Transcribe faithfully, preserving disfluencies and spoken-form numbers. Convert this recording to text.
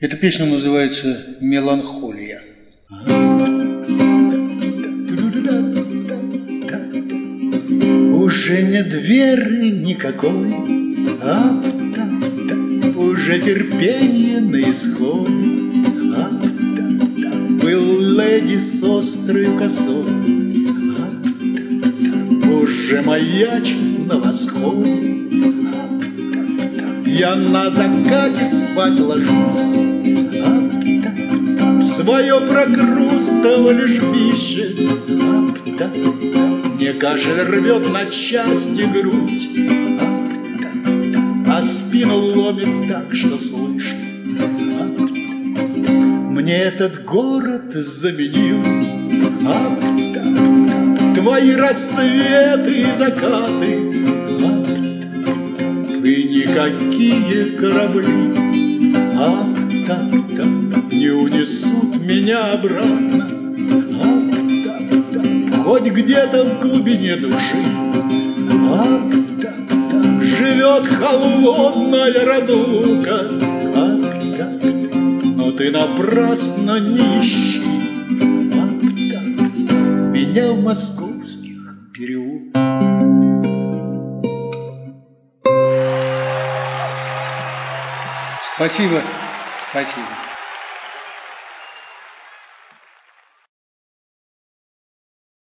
Эта песня называется «Меланхолия». Уже нет веры никакой, ап, та, та, уже терпение на исходе, ап, та, та, был леди с острой косой, ап, та, та, уже маячит на восходе, ап, та, та, я на закате спать ложусь, ап, та, та, в свое прокрустовое лежбище, ап, та, та, мне кашель рвет на части грудь, ап, та, та, а спину ломит так, что слышно, ап, та, та, мне этот город заменил, ап, та, та, твои рассветы и закаты, ап, та, та, и никакие корабли, ап, та, та, не унесут меня обратно, ап, та, та, хоть где-то в глубине души, ап, та, та, живет холодная разлука, ап, та, та, но ты напрасно нищий, ап, та, та, меня в московских переулках. Спасибо, спасибо.